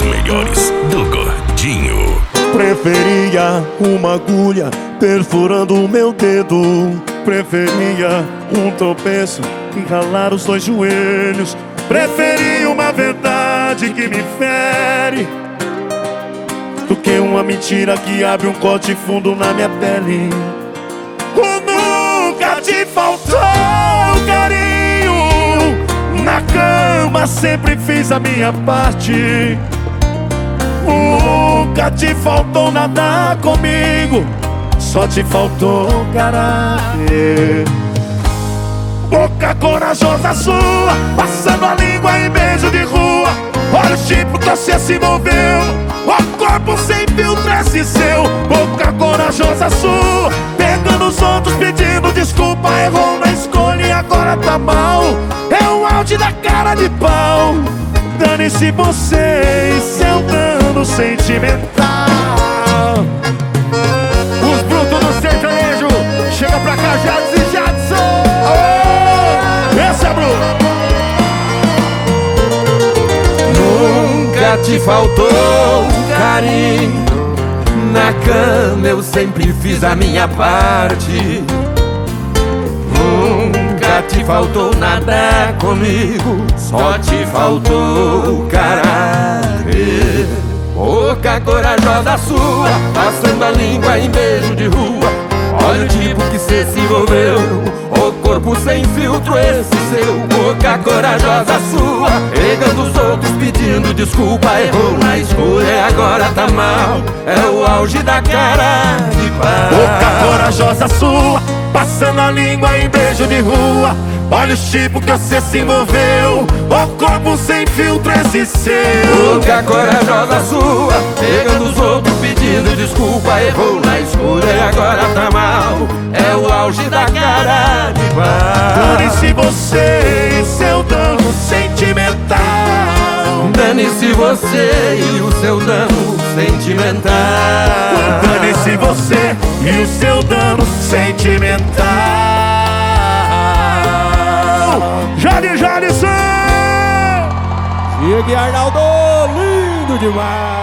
Os melhores do Gordinho. Preferia uma agulha perfurando o meu dedo. Preferia um tropeço e ralar os dois joelhos. Preferia uma verdade que me fere do que uma mentira que abre um corte fundo na minha pele. Nunca te faltou carinho, na cama sempre fiz a minha parte. Nunca te faltou nada comigo, só te faltou caráter. Boca corajosa sua, passando a língua em beijo de rua. Olha o tipo que você se envolveu, o corpo sem filtro esse seu. Boca corajosa sua, pegando os outros pedindo desculpa. Errou na escolha e agora tá mal, é o auge da cara de pau. Dane-se você e seu dano sentimental. Os brutos do sertanejo, chega pra cá, Jadson e Jadson. Esse é Bruno. Nunca te faltou carinho, na cama eu sempre fiz a minha parte. Nunca te faltou nada comigo, só te faltou caráter. Boca corajosa sua, passando a língua em beijo de rua. Olha o tipo que cê se envolveu, o corpo sem filtro esse seu. Boca corajosa sua, pegando os outros pedindo desculpa. Errou na escura e agora tá mal, é o auge da cara de pau. Boca corajosa sua, passando a língua em beijo de rua. Olha o tipo que você se envolveu, o corpo sem filtro esse seu. Boca corajosa sua, pegando os outros pedindo desculpa. Errou na escura e agora tá mal, é o auge da cara de pau. Dane-se você e seu dano sentimental. Dane-se você e o seu dano sentimental. Dane-se você e o seu dano sentimental. Jadson! Chega, Arnaldo, lindo demais.